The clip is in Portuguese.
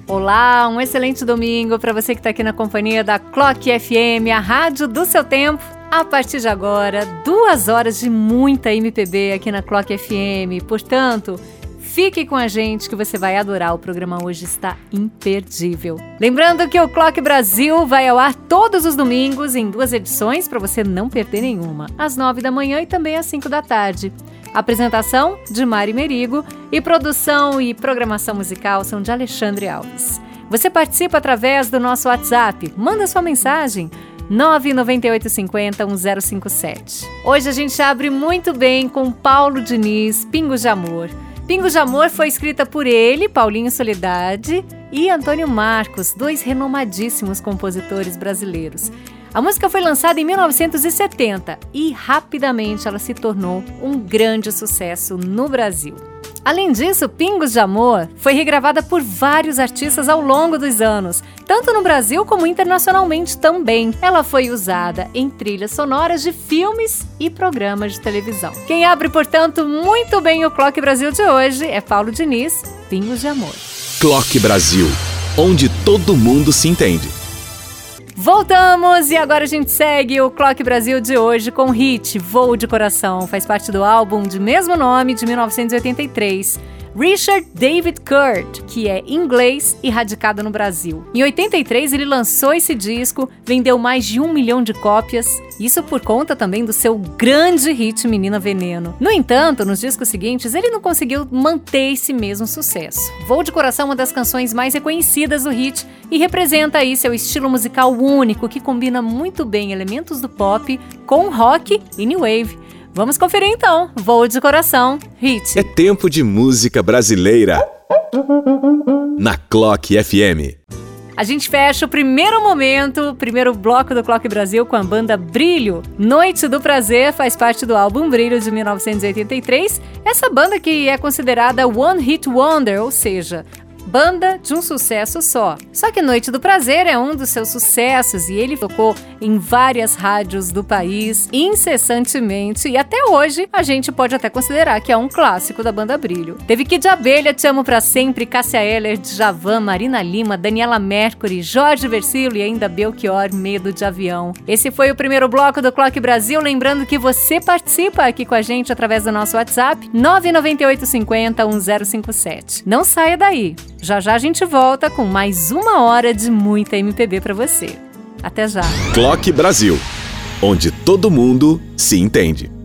Olá, um excelente domingo para você que está aqui na companhia da Clock FM, a rádio do seu tempo. A partir de agora, 2 horas de muita MPB aqui na Clock FM. Portanto, fique com a gente que você vai adorar. O programa hoje está imperdível. Lembrando que o Clock Brasil vai ao ar todos os domingos em 2 edições para você não perder nenhuma, às 9 da manhã e também às 5 da tarde. Apresentação de Mari Merigo e produção e programação musical são de Alexandre Alves. Você participa através do nosso WhatsApp. Manda sua mensagem 998501057. Hoje a gente abre muito bem com Paulo Diniz, Pingos de Amor. Pingos de Amor foi escrita por ele, Paulinho Soledade e Antônio Marcos, 2 renomadíssimos compositores brasileiros. A música foi lançada em 1970 e rapidamente ela se tornou um grande sucesso no Brasil. Além disso, Pingos de Amor foi regravada por vários artistas ao longo dos anos, tanto no Brasil como internacionalmente também. Ela foi usada em trilhas sonoras de filmes e programas de televisão. Quem abre, portanto, muito bem o Clock Brasil de hoje é Paulo Diniz, Pingos de Amor. Clock Brasil, onde todo mundo se entende. Voltamos e agora a gente segue o Clock Brasil de hoje com o hit Voo de Coração. Faz parte do álbum de mesmo nome de 1983. Richard David Kurt, que é inglês e radicado no Brasil. Em 83 ele lançou esse disco, vendeu mais de 1 milhão de cópias, isso por conta também do seu grande hit Menina Veneno. No entanto, nos discos seguintes ele não conseguiu manter esse mesmo sucesso. Voo de Coração é uma das canções mais reconhecidas do hit e representa aí seu estilo musical único que combina muito bem elementos do pop com rock e new wave. Vamos conferir então, Voo de Coração, hit. É tempo de música brasileira na Clock FM. A gente fecha o primeiro momento, o primeiro bloco do Clock Brasil com a banda Brilho. Noite do Prazer faz parte do álbum Brilho de 1983. Essa banda que é considerada One Hit Wonder, ou seja, banda de um sucesso só. Só que Noite do Prazer é um dos seus sucessos e ele tocou em várias rádios do país incessantemente e até hoje a gente pode até considerar que é um clássico da banda Brilho. Teve Kid de Abelha, Te Amo Pra Sempre, Cássia Eller, Djavan, Marina Lima, Daniela Mercury, Jorge Versilo e ainda Belchior, Medo de Avião. Esse foi o primeiro bloco do Clock Brasil, lembrando que você participa aqui com a gente através do nosso WhatsApp 998501057. Não saia daí! Já já a gente volta com mais 1 hora de muita MPB pra você. Até já. Clock Brasil, onde todo mundo se entende.